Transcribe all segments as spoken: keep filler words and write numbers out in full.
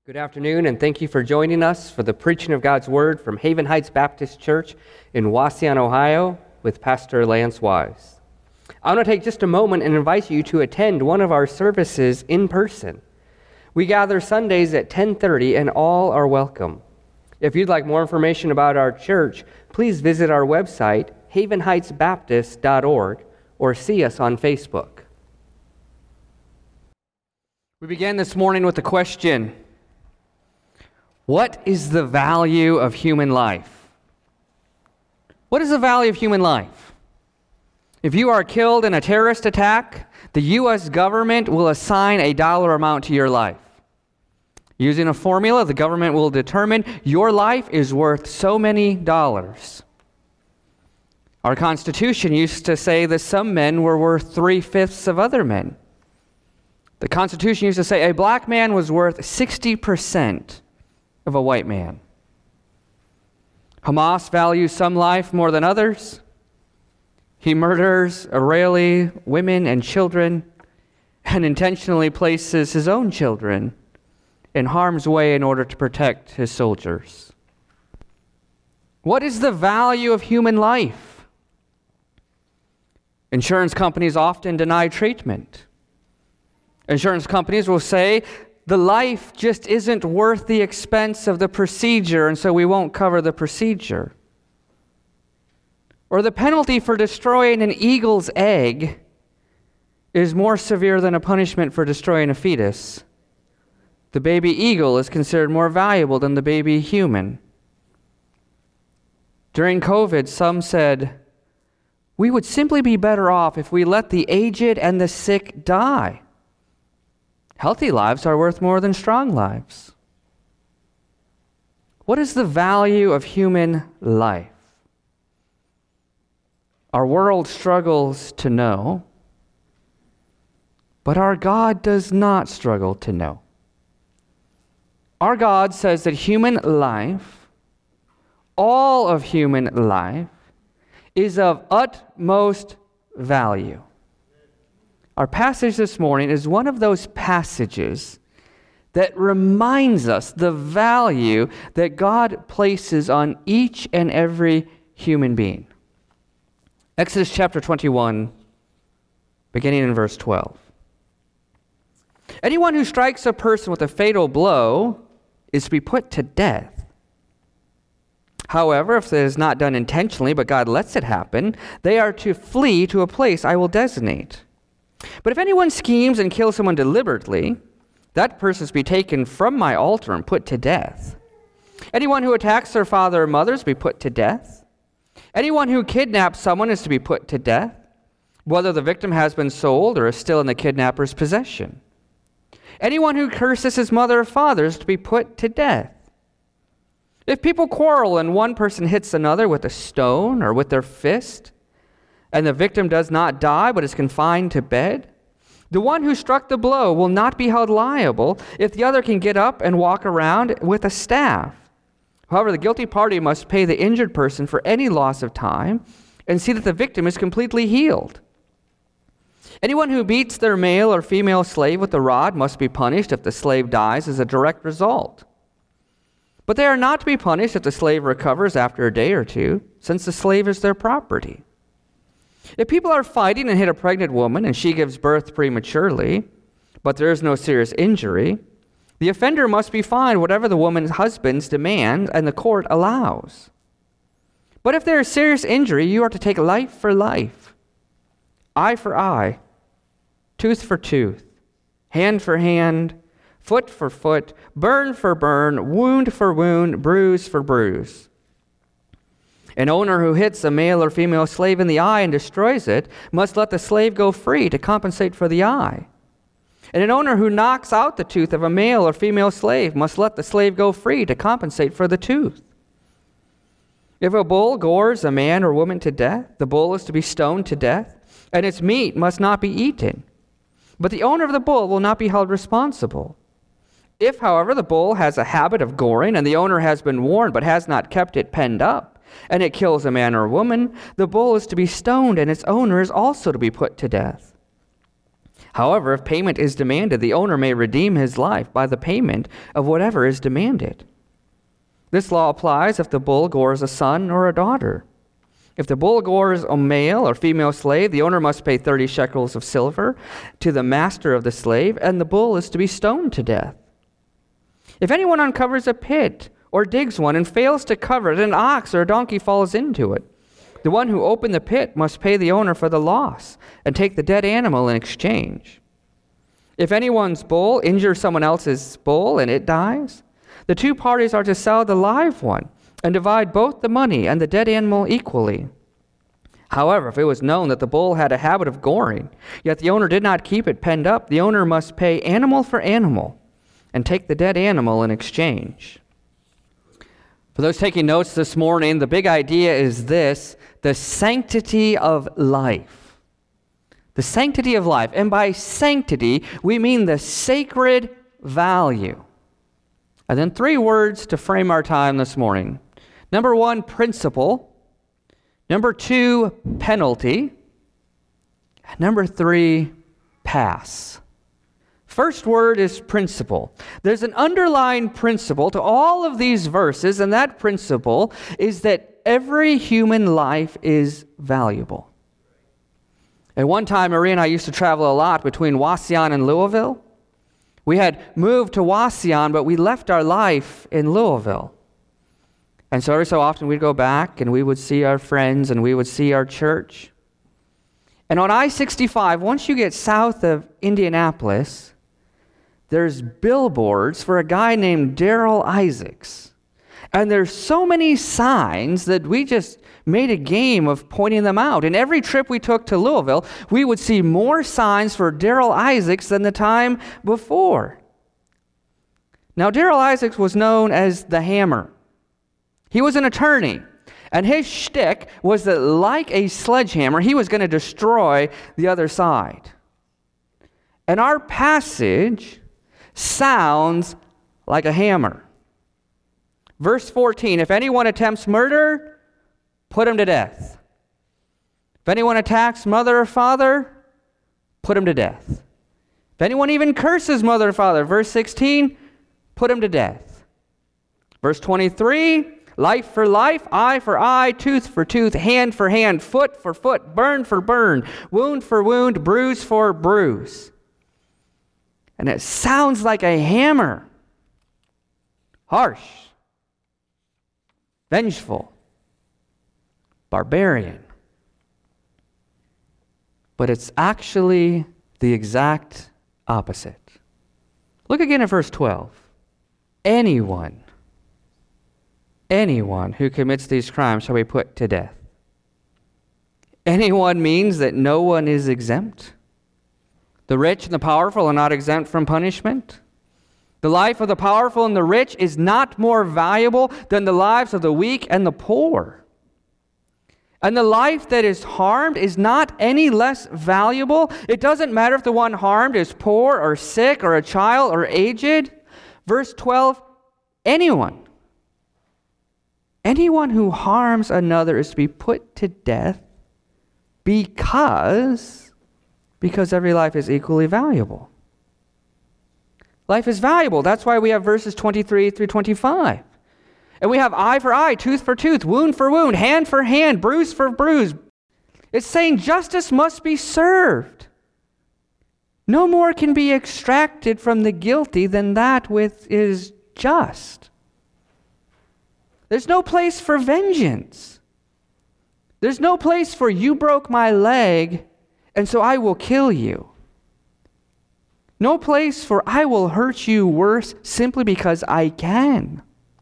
Good afternoon, and thank you for joining us for the preaching of God's Word from Haven Heights Baptist Church in Wauseon, Ohio, with Pastor Lance Wise. I want to take just a moment and invite you to attend one of our services in person. We gather Sundays at ten thirty, and all are welcome. If you'd like more information about our church, please visit our website, haven heights baptist dot org, or see us on Facebook. We began this morning with the question, what is the value of human life? What is the value of human life? If you are killed in a terrorist attack, the U S government will assign a dollar amount to your life. Using a formula, the government will determine your life is worth so many dollars. Our Constitution used to say that some men were worth three-fifths of other men. The Constitution used to say a black man was worth sixty percent of a white man. Hamas values some life more than others. He murders Israeli women and children and intentionally places his own children in harm's way in order to protect his soldiers. What is the value of human life? Insurance companies often deny treatment. Insurance companies will say, the life just isn't worth the expense of the procedure, and so we won't cover the procedure. Or the penalty for destroying an eagle's egg is more severe than a punishment for destroying a fetus. The baby eagle is considered more valuable than the baby human. During COVID, some said, we would simply be better off if we let the aged and the sick die. Healthy lives are worth more than strong lives. What is the value of human life? Our world struggles to know, but our God does not struggle to know. Our God says that human life, all of human life, is of utmost value. Our passage this morning is one of those passages that reminds us the value that God places on each and every human being. Exodus chapter twenty-one, beginning in verse twelve. Anyone who strikes a person with a fatal blow is to be put to death. However, if it is not done intentionally, but God lets it happen, they are to flee to a place I will designate. But if anyone schemes and kills someone deliberately, that person is to be taken from my altar and put to death. Anyone who attacks their father or mother is to be put to death. Anyone who kidnaps someone is to be put to death, whether the victim has been sold or is still in the kidnapper's possession. Anyone who curses his mother or father is to be put to death. If people quarrel and one person hits another with a stone or with their fist, and the victim does not die but is confined to bed, the one who struck the blow will not be held liable if the other can get up and walk around with a staff. However, the guilty party must pay the injured person for any loss of time and see that the victim is completely healed. Anyone who beats their male or female slave with a rod must be punished if the slave dies as a direct result. But they are not to be punished if the slave recovers after a day or two, since the slave is their property. If people are fighting and hit a pregnant woman and she gives birth prematurely, but there is no serious injury, the offender must be fined whatever the woman's husband's demand and the court allows. But if there is serious injury, you are to take life for life, eye for eye, tooth for tooth, hand for hand, foot for foot, burn for burn, wound for wound, bruise for bruise. An owner who hits a male or female slave in the eye and destroys it must let the slave go free to compensate for the eye. And an owner who knocks out the tooth of a male or female slave must let the slave go free to compensate for the tooth. If a bull gores a man or woman to death, the bull is to be stoned to death, and its meat must not be eaten. But the owner of the bull will not be held responsible. If, however, the bull has a habit of goring, and the owner has been warned but has not kept it penned up, and it kills a man or a woman, the bull is to be stoned, and its owner is also to be put to death. However, if payment is demanded, the owner may redeem his life by the payment of whatever is demanded. This law applies if the bull gores a son or a daughter. If the bull gores a male or female slave, the owner must pay thirty shekels of silver to the master of the slave, and the bull is to be stoned to death. If anyone uncovers a pit or digs one and fails to cover it, an ox or a donkey falls into it, the one who opened the pit must pay the owner for the loss and take the dead animal in exchange. If anyone's bull injures someone else's bull and it dies, the two parties are to sell the live one and divide both the money and the dead animal equally. However, if it was known that the bull had a habit of goring, yet the owner did not keep it penned up, the owner must pay animal for animal and take the dead animal in exchange. For those taking notes this morning, the big idea is this: the sanctity of life. The sanctity of life. And by sanctity, we mean the sacred value. And then three words to frame our time this morning. Number one, principle. Number two, penalty. And number three, pass. First word is principle. There's an underlying principle to all of these verses, and that principle is that every human life is valuable. At one time, Marie and I used to travel a lot between Wauseon and Louisville. We had moved to Wauseon, but we left our life in Louisville. And so every so often we'd go back and we would see our friends and we would see our church. And on I sixty-five, once you get south of Indianapolis, there's billboards for a guy named Daryl Isaacs. And there's so many signs that we just made a game of pointing them out. And every trip we took to Louisville, we would see more signs for Daryl Isaacs than the time before. Now, Daryl Isaacs was known as the Hammer. He was an attorney, and his shtick was that, like a sledgehammer, he was going to destroy the other side. And our passage sounds like a hammer. Verse fourteen, if anyone attempts murder, put him to death. If anyone attacks mother or father, put him to death. If anyone even curses mother or father, verse sixteen, put him to death. Verse twenty-three, life for life, eye for eye, tooth for tooth, hand for hand, foot for foot, burn for burn, wound for wound, bruise for bruise. And it sounds like a hammer. Harsh, vengeful, barbarian. But it's actually the exact opposite. Look again at verse twelve. Anyone, anyone who commits these crimes shall be put to death. Anyone means that no one is exempt. The rich and the powerful are not exempt from punishment. The life of the powerful and the rich is not more valuable than the lives of the weak and the poor. And the life that is harmed is not any less valuable. It doesn't matter if the one harmed is poor or sick or a child or aged. Verse twelve, anyone. Anyone who harms another is to be put to death because, because every life is equally valuable. Life is valuable. That's why we have verses twenty-three through twenty-five. And we have eye for eye, tooth for tooth, wound for wound, hand for hand, bruise for bruise. It's saying justice must be served. No more can be extracted from the guilty than that which is just. There's no place for vengeance. There's no place for you broke my leg, and so I will kill you. No place for I will hurt you worse simply because I can.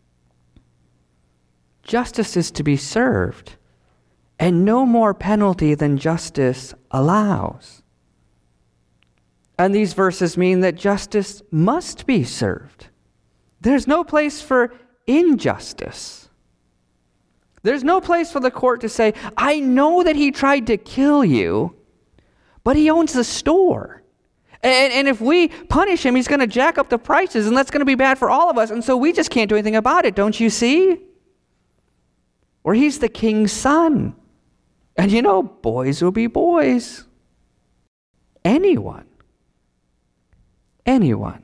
Justice is to be served, and no more penalty than justice allows. And these verses mean that justice must be served. There's no place for injustice. There's no place for the court to say, I know that he tried to kill you, but he owns the store. And, and if we punish him, he's going to jack up the prices, and that's going to be bad for all of us. And so we just can't do anything about it, don't you see? Or he's the king's son. And you know, boys will be boys. Anyone anyone.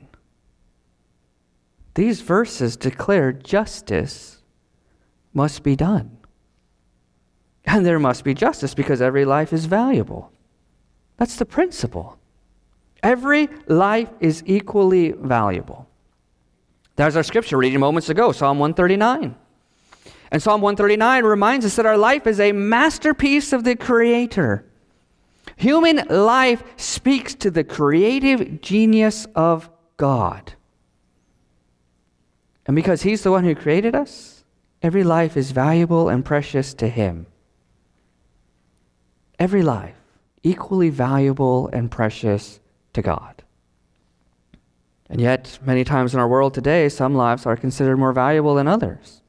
These verses declare justice must be done. And there must be justice because every life is valuable. That's the principle. Every life is equally valuable. There's our scripture reading moments ago, Psalm one thirty-nine. And Psalm one thirty-nine reminds us that our life is a masterpiece of the Creator. Human life speaks to the creative genius of God. And because He's the one who created us, every life is valuable and precious to Him. Every life, equally valuable and precious to God. And yet, many times in our world today, some lives are considered more valuable than others.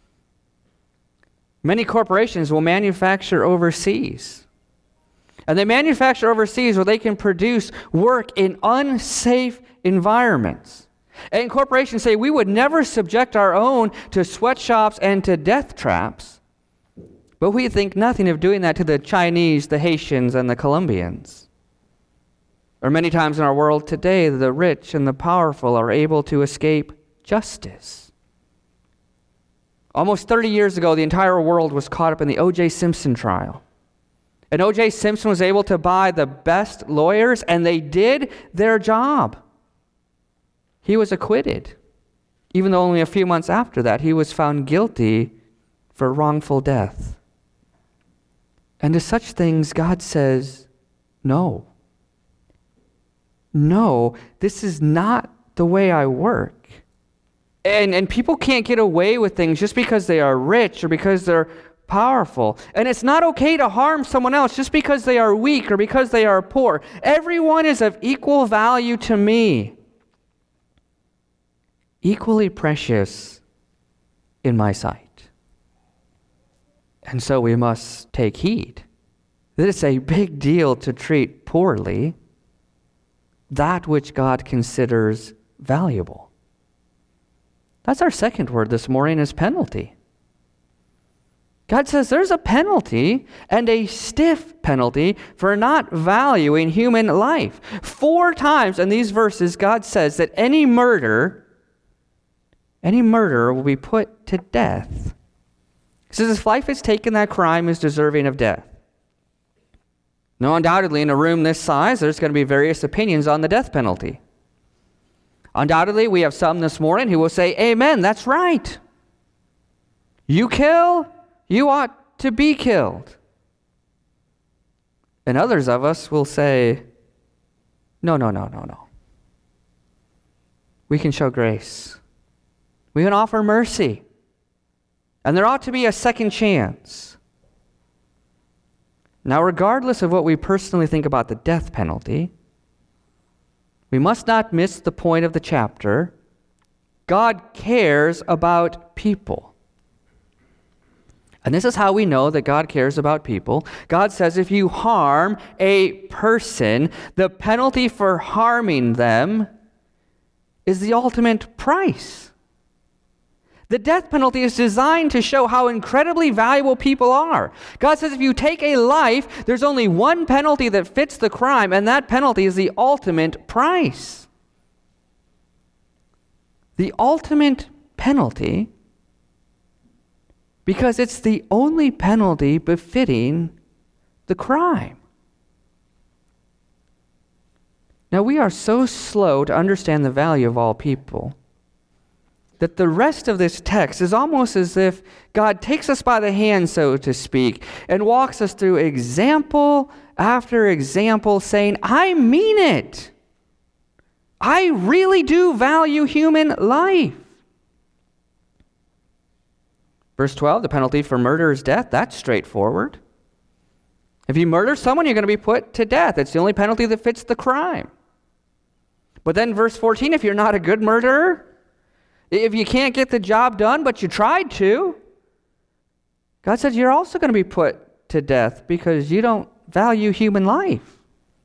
Many corporations will manufacture overseas. And they manufacture overseas where they can produce work in unsafe environments. And corporations say, we would never subject our own to sweatshops and to death traps. But we think nothing of doing that to the Chinese, the Haitians, and the Colombians. Or many times in our world today, the rich and the powerful are able to escape justice. Almost thirty years ago, the entire world was caught up in the O J Simpson trial. And O J Simpson was able to buy the best lawyers, and they did their job. He was acquitted, even though only a few months after that, he was found guilty for wrongful death. And to such things, God says, no. No, this is not the way I work. And, and people can't get away with things just because they are rich or because they're powerful. And it's not okay to harm someone else just because they are weak or because they are poor. Everyone is of equal value to me. Equally precious in my sight. And so we must take heed that it's a big deal to treat poorly that which God considers valuable. That's our second word this morning, is penalty. God says there's a penalty, and a stiff penalty, for not valuing human life. Four times in these verses, God says that any murder, any murderer will be put to death. He says if life is taken, that crime is deserving of death. Now, undoubtedly, in a room this size, there's going to be various opinions on the death penalty. Undoubtedly, we have some this morning who will say, amen, that's right. You kill, you ought to be killed. And others of us will say, no, no, no, no, no. We can show grace. We can offer mercy. And there ought to be a second chance. Now, regardless of what we personally think about the death penalty, we must not miss the point of the chapter. God cares about people. And this is how we know that God cares about people. God says if you harm a person, the penalty for harming them is the ultimate price. The death penalty is designed to show how incredibly valuable people are. God says if you take a life, there's only one penalty that fits the crime, and that penalty is the ultimate price. The ultimate penalty, because it's the only penalty befitting the crime. Now, we are so slow to understand the value of all people that the rest of this text is almost as if God takes us by the hand, so to speak, and walks us through example after example, saying, I mean it. I really do value human life. Verse twelve, the penalty for murder is death. That's straightforward. If you murder someone, you're going to be put to death. It's the only penalty that fits the crime. But then verse fourteen, if you're not a good murderer, if you can't get the job done, but you tried to, God says you're also going to be put to death because you don't value human life.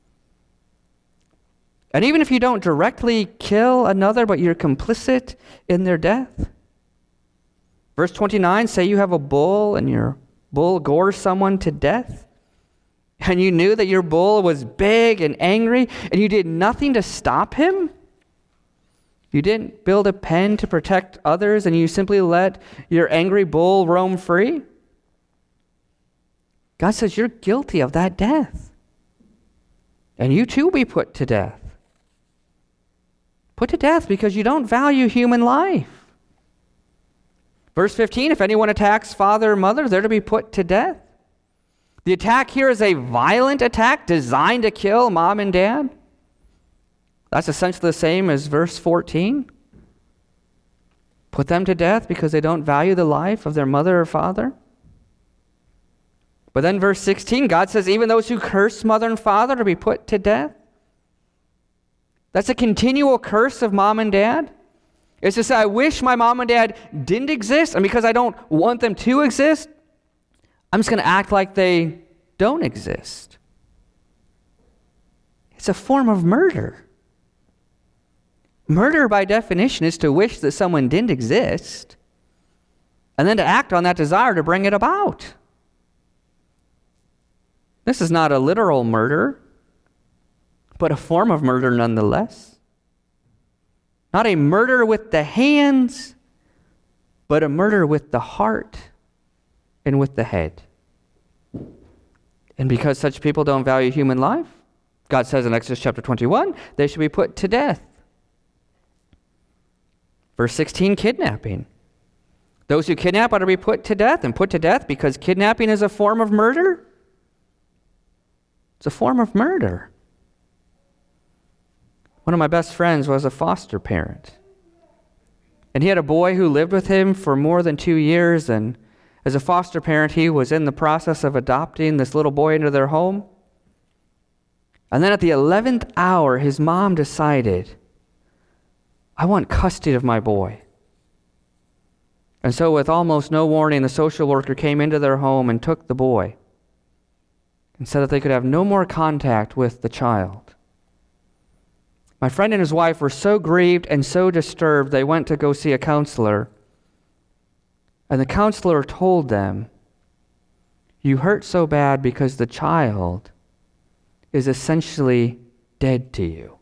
And even if you don't directly kill another, but you're complicit in their death. Verse twenty-nine, say you have a bull and your bull gores someone to death, and you knew that your bull was big and angry, and you did nothing to stop him. You didn't build a pen to protect others, and you simply let your angry bull roam free. God says you're guilty of that death. And you too will be put to death. Put to death because you don't value human life. Verse fifteen, if anyone attacks father or mother, they're to be put to death. The attack here is a violent attack designed to kill mom and dad. That's essentially the same as verse fourteen. Put them to death because they don't value the life of their mother or father. But then verse sixteen, God says even those who curse mother and father are to be put to death. That's a continual curse of mom and dad. It's to say, I wish my mom and dad didn't exist, and because I don't want them to exist, I'm just going to act like they don't exist. It's a form of murder. Murder, by definition, is to wish that someone didn't exist, and then to act on that desire to bring it about. This is not a literal murder, but a form of murder nonetheless. Not a murder with the hands, but a murder with the heart and with the head. And because such people don't value human life, God says in Exodus chapter twenty-one, they should be put to death. Verse sixteen, kidnapping. Those who kidnap are to be put to death, and put to death because kidnapping is a form of murder. It's a form of murder. One of my best friends was a foster parent. And he had a boy who lived with him for more than two years. And as a foster parent, he was in the process of adopting this little boy into their home. And then at the eleventh hour, his mom decided, I want custody of my boy. And so with almost no warning, the social worker came into their home and took the boy and said that they could have no more contact with the child. My friend and his wife were so grieved and so disturbed, they went to go see a counselor. And the counselor told them, you hurt so bad because the child is essentially dead to you.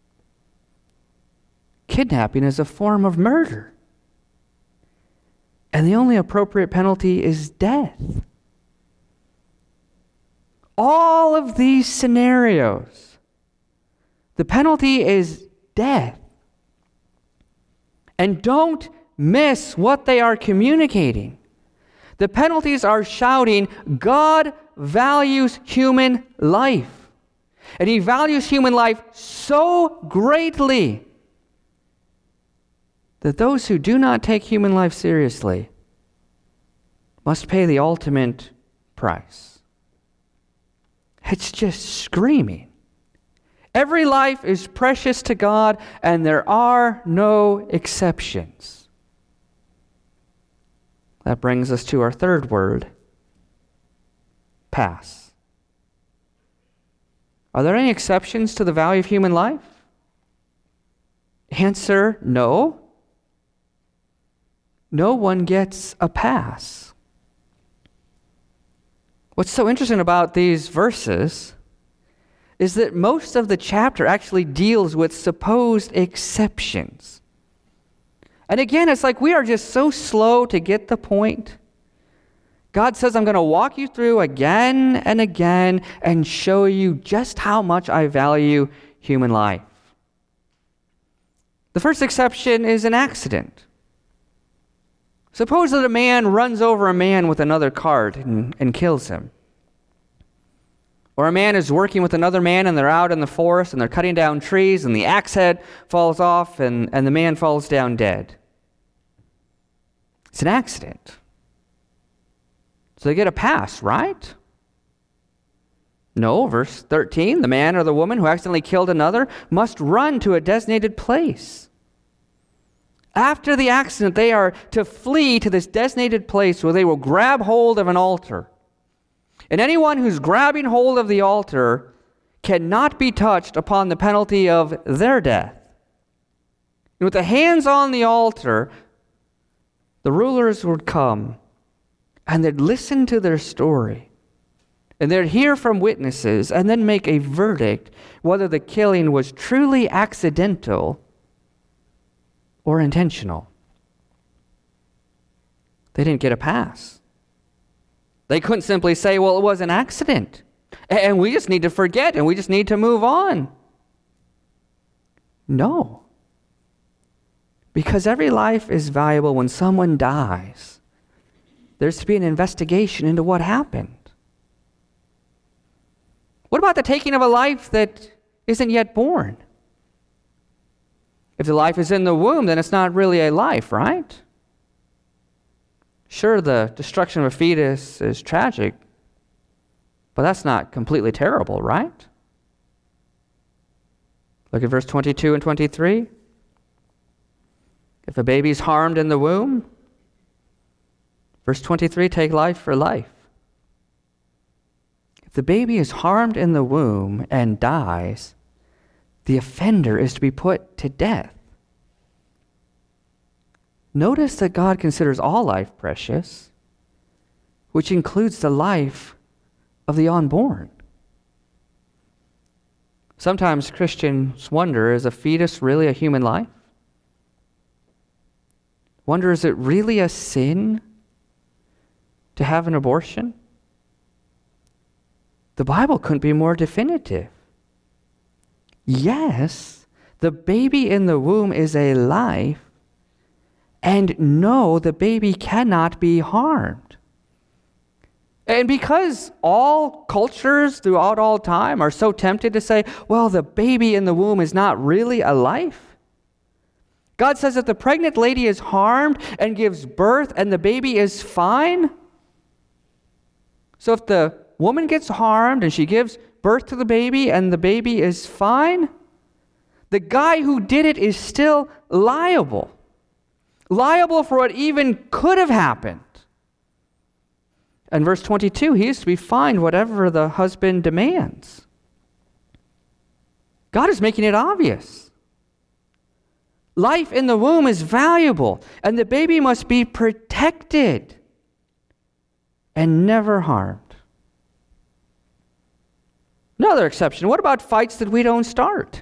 Kidnapping is a form of murder. And the only appropriate penalty is death. All of these scenarios, the penalty is death. And don't miss what they are communicating. The penalties are shouting, God values human life. And he values human life so greatly that those who do not take human life seriously must pay the ultimate price. It's just screaming. Every life is precious to God, and there are no exceptions. That brings us to our third word, pass. Are there any exceptions to the value of human life? Answer, no. No one gets a pass. What's so interesting about these verses is that most of the chapter actually deals with supposed exceptions. And again, it's like we are just so slow to get the point. God says, I'm going to walk you through again and again and show you just how much I value human life. The first exception is an accident. Suppose that a man runs over a man with another cart and, and kills him. Or a man is working with another man and they're out in the forest and they're cutting down trees and the axe head falls off and, and the man falls down dead. It's an accident. So they get a pass, right? No, verse thirteen, the man or the woman who accidentally killed another must run to a designated place. After the accident, they are to flee to this designated place where they will grab hold of an altar. And anyone who's grabbing hold of the altar cannot be touched upon the penalty of their death. And with the hands on the altar, the rulers would come and they'd listen to their story. And they'd hear from witnesses and then make a verdict whether the killing was truly accidental or intentional. They didn't get a pass. They couldn't simply say, well, it was an accident, and we just need to forget, and we just need to move on. No. Because every life is valuable. When someone dies, there's to be an investigation into what happened. What about the taking of a life that isn't yet born? If the life is in the womb, then it's not really a life, right? Sure, the destruction of a fetus is tragic, but that's not completely terrible, right? Look at verse twenty-two and twenty-three. If a baby's harmed in the womb, verse twenty-three, take life for life. If the baby is harmed in the womb and dies, the offender is to be put to death. Notice that God considers all life precious, which includes the life of the unborn. Sometimes Christians wonder, is a fetus really a human life? Wonder, is it really a sin to have an abortion? The Bible couldn't be more definitive. Yes, the baby in the womb is a life, and no, the baby cannot be harmed. And because all cultures throughout all time are so tempted to say, well, the baby in the womb is not really a life, God says if the pregnant lady is harmed and gives birth and the baby is fine, so if the woman gets harmed and she gives birth to the baby and the baby is fine, the guy who did it is still liable. Liable for what even could have happened. And verse twenty-two, he is to be fined whatever the husband demands. God is making it obvious. Life in the womb is valuable, and the baby must be protected and never harmed. Another exception, what about fights that we don't start?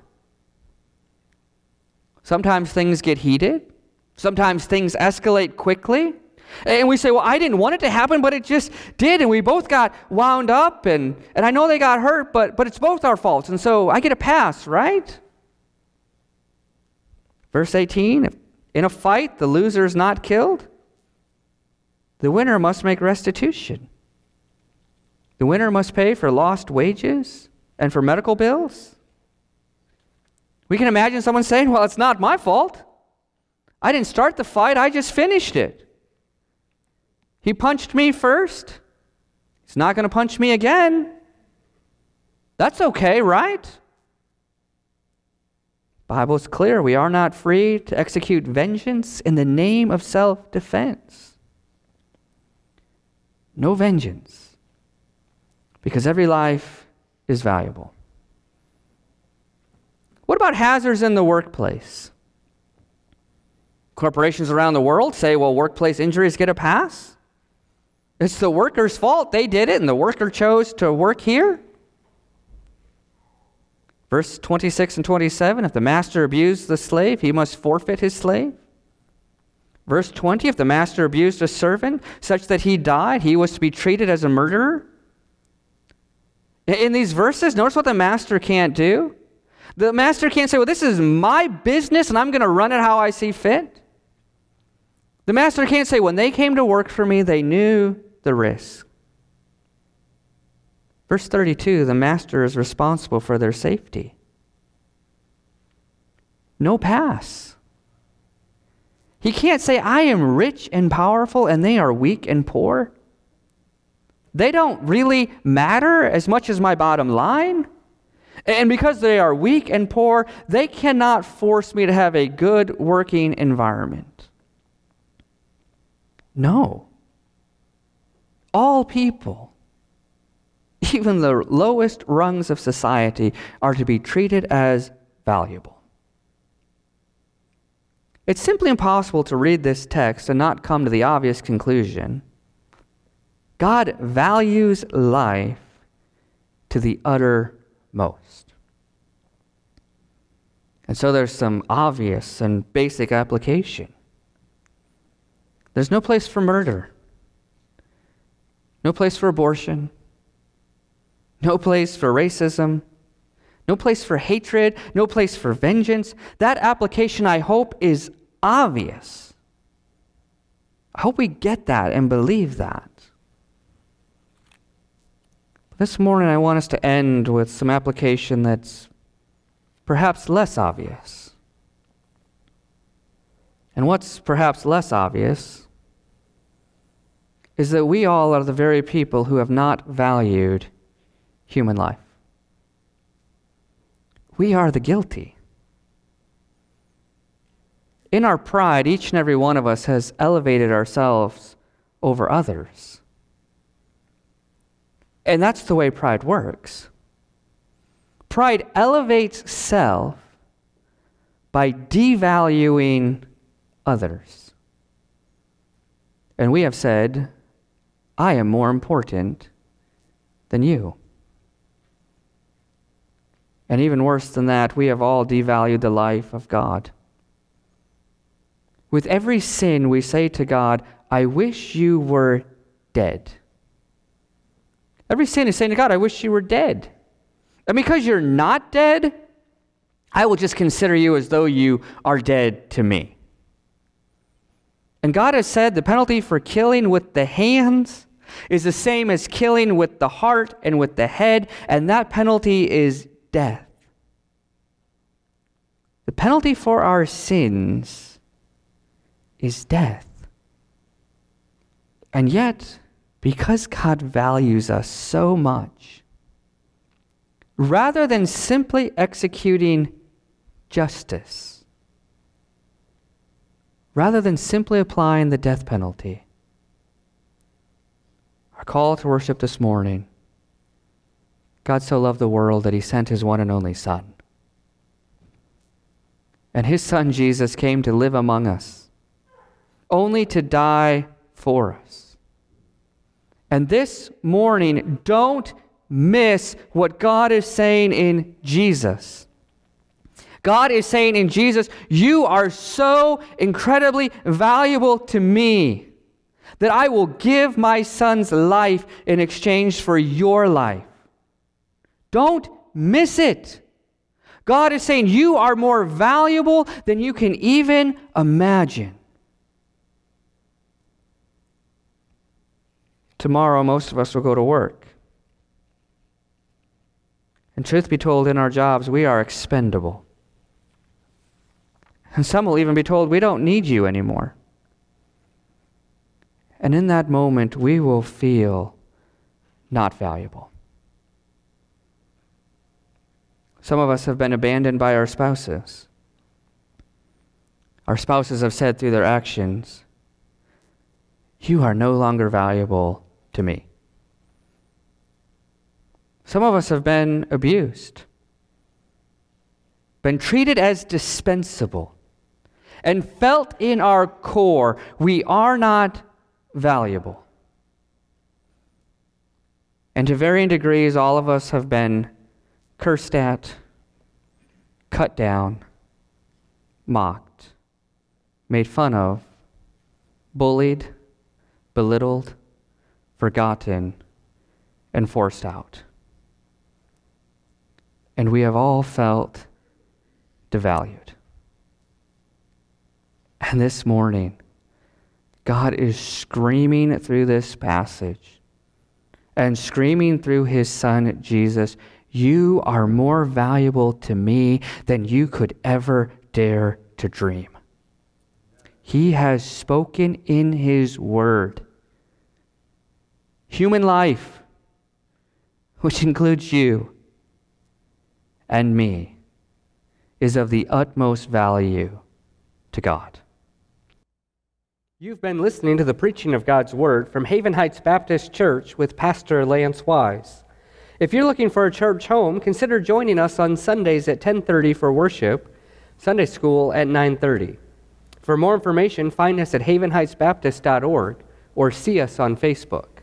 Sometimes things get heated. Sometimes things escalate quickly. And we say, well, I didn't want it to happen, but it just did. And we both got wound up. And, and I know they got hurt, but, but it's both our faults. And so I get a pass, right? Verse eighteen, if in a fight the loser is not killed, the winner must make restitution. The winner must pay for lost wages and for medical bills. We can imagine someone saying, well, it's not my fault. I didn't start the fight, I just finished it. He punched me first. He's not going to punch me again. That's okay, right? Bible is clear. We are not free to execute vengeance in the name of self-defense. No vengeance. Because every life is valuable. What about hazards in the workplace? Corporations around the world say, well, workplace injuries get a pass. It's the worker's fault. They did it, and the worker chose to work here. Verse twenty-six and twenty-seven, if the master abused the slave, he must forfeit his slave. Verse twenty, if the master abused a servant such that he died, he was to be treated as a murderer. In these verses, notice what the master can't do. The master can't say, well, this is my business and I'm going to run it how I see fit. The master can't say, when they came to work for me, they knew the risk. Verse thirty-two, the master is responsible for their safety. No pass. He can't say, I am rich and powerful and they are weak and poor. They don't really matter as much as my bottom line. And because they are weak and poor, they cannot force me to have a good working environment. No. All people, even the lowest rungs of society, are to be treated as valuable. It's simply impossible to read this text and not come to the obvious conclusion. God values life to the uttermost. And so there's some obvious and basic application. There's no place for murder, no place for abortion, no place for racism, no place for hatred, no place for vengeance. That application, I hope, is obvious. I hope we get that and believe that. This morning, I want us to end with some application that's perhaps less obvious. And what's perhaps less obvious is that we all are the very people who have not valued human life. We are the guilty. In our pride, each and every one of us has elevated ourselves over others. And that's the way pride works. Pride elevates self by devaluing others. And we have said, I am more important than you. And even worse than that, we have all devalued the life of God. With every sin, we say to God, I wish you were dead. Every sin is saying to God, I wish you were dead. And because you're not dead, I will just consider you as though you are dead to me. And God has said the penalty for killing with the hands is the same as killing with the heart and with the head, and that penalty is death. The penalty for our sins is death. And yet, because God values us so much, rather than simply executing justice, rather than simply applying the death penalty, our call to worship this morning, God so loved the world that he sent his one and only Son. And his Son, Jesus, came to live among us, only to die for us. And this morning, don't miss what God is saying in Jesus. God is saying in Jesus, you are so incredibly valuable to me that I will give my Son's life in exchange for your life. Don't miss it. God is saying you are more valuable than you can even imagine. Tomorrow, most of us will go to work. And truth be told, in our jobs, we are expendable. And some will even be told, we don't need you anymore. And in that moment, we will feel not valuable. Some of us have been abandoned by our spouses. Our spouses have said through their actions, you are no longer valuable to me. Some of us have been abused, been treated as dispensable, and felt in our core we are not valuable. And to varying degrees, all of us have been cursed at, cut down, mocked, made fun of, bullied, belittled, forgotten, and forced out. And we have all felt devalued. And this morning, God is screaming through this passage and screaming through his Son, Jesus, you are more valuable to me than you could ever dare to dream. He has spoken in his word. Human life, which includes you and me, is of the utmost value to God. You've been listening to the preaching of God's Word from Haven Heights Baptist Church with Pastor Lance Wise. If you're looking for a church home, consider joining us on Sundays at ten thirty for worship, Sunday school at nine thirty. For more information, find us at haven heights baptist dot org or see us on Facebook.